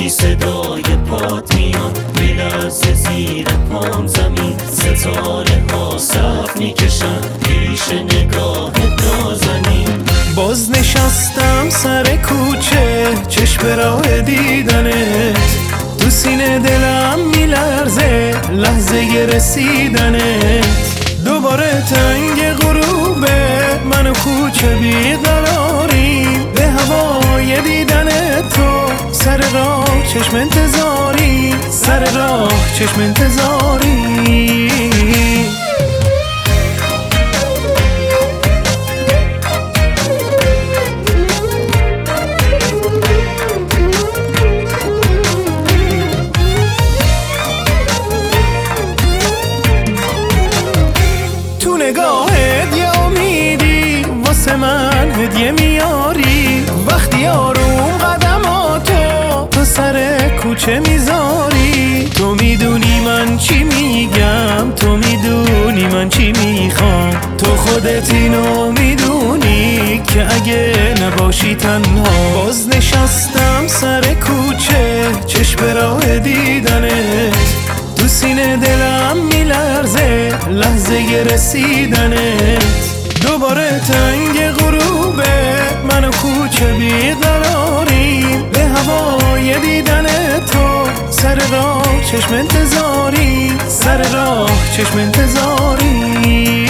وقتی صدای پات میاد میلرزه زیر پام زمین، ستاره ها صف میکشن پیش نگاه نازنین. باز نشستم سر کوچه چشم به راه دیدنت، تو سینه دلم میلرزه لحظه رسیدنت. دوباره تنگ غروبه من و کوچه بیقراریم، به هوای دیدنت تو سر راه چشم انتظاری، سر راه چشم انتظاری. تو نگاهت یه امیدی واسه من هدیه میاری، وقتی آروم قدماتو تو سر کوچه میذاری. تو میدونی من چی میگم، تو میدونی من چی میخوام، تو خودت اینو میدونی که اگه نباشی تنها. باز نشستم سر کوچه چشم به راه دیدنت، تو سینه دلم میلرزه لحظه رسیدنت. دوباره تنگ غروبه من و کوچه بیقراریم، به هوای دیدنت تو سر راه چشم انتظاری، سر راه چشم انتظاری.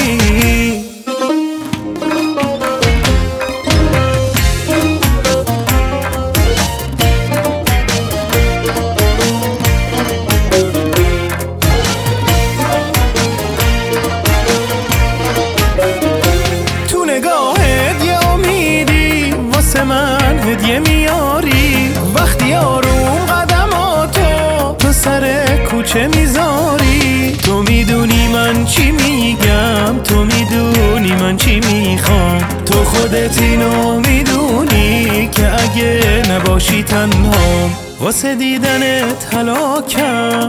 من هدیه میاری، وقتی آروم قدماتو تو سر کوچه میذاری. تو میدونی من چی میگم، تو میدونی من چی میخوام، تو خودت اینو میدونی که اگه نباشی تنها. واسه دیدنت هلاکم،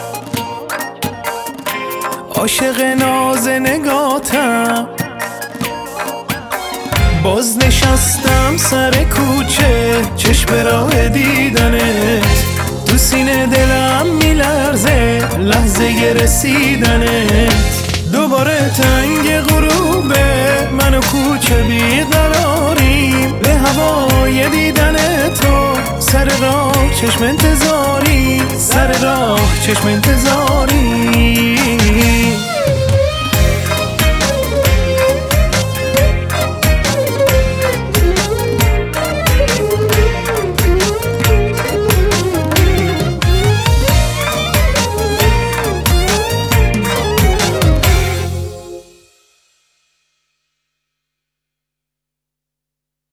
عاشق ناز نگاتم. باز نشستم سر کوچه چشم به راه دیدنت، تو سینه دلم میلرزه لحظه رسیدنت. دوباره تنگ غروبه من و کوچه بیقراریم، به هوای دیدنت تو سر راه چشم انتظاری، سر راه چشم انتظاری.